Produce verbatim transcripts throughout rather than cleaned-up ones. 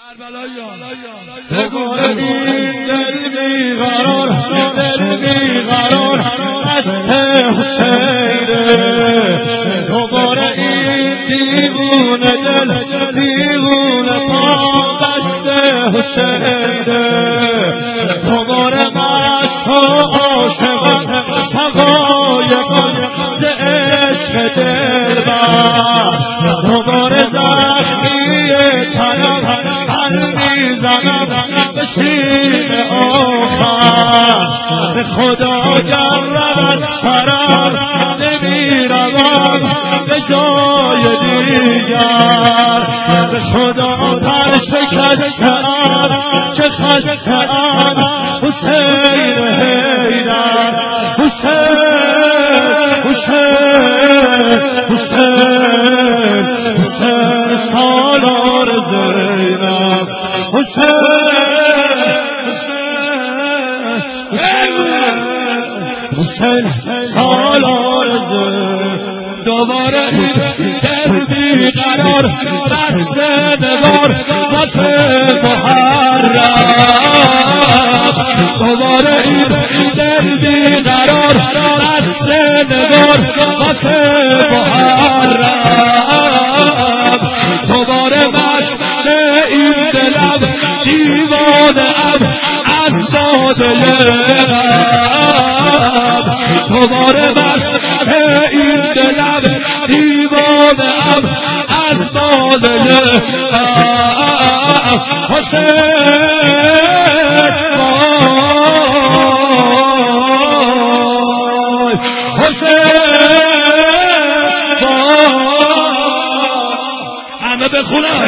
دوباره این دل بیقرار دل بیقرار دست حسینه، دوباره این دیوونه دل دیوونه پا دست حسینه، دوباره مست و عاشقان شقایقان ز عشق دلبر، دوباره زخمی تنم هل میزنم به سینه آخر، به خدا گرد سرم نمیروم به جای دیگر، به خدا پر شکستم که خستم حسین حیدر، حسین حسین حسین حسین سالار زینب، حسین حسین سالار زینب، دوباره این در بیقرار دست نگار واسه محرم، دوباره این در بیقرار دست نگار واسه محرم، دوباره مشغل این دلم دیوانه ام از باده غم، دوباره مشغل این دلم دیوانه ام از باده غم، حسین وای حسین همه بخونن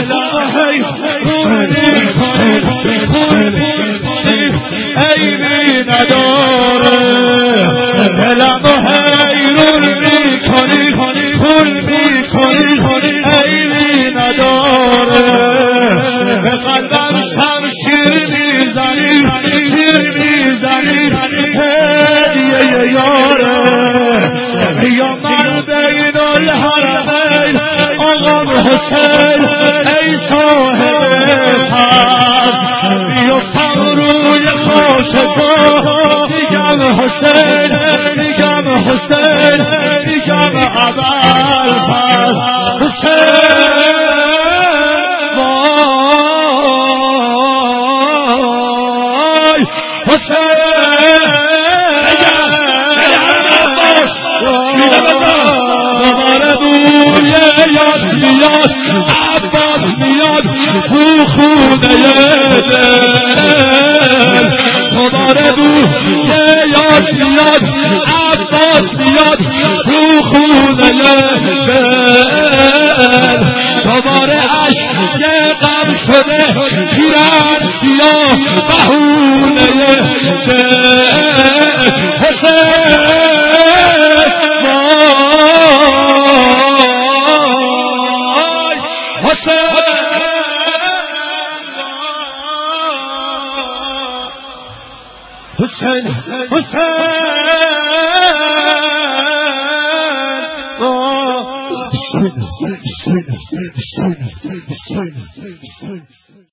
عیبی نداره دلم و حیرون میکنی پول میکنی عیبی نداره، به قلبم شمشیر میزنی تیر میزنی هدیه یاره، یا من بین الحرمین آقام حسین ای صاحب پس، بیفتم روی خاک تو میگم حسین میگم حسین میگم ابوالفضل حسین وای حسین دوباره بوی یاس میاد عباس میاد تو خونه دل، دوباره بوی یاس میاد عباس میاد تو خونه دل، دوباره عشق غم شده پیرن سیاه بهونه دل، حسین حسین حسین حسین حسین حسین حسین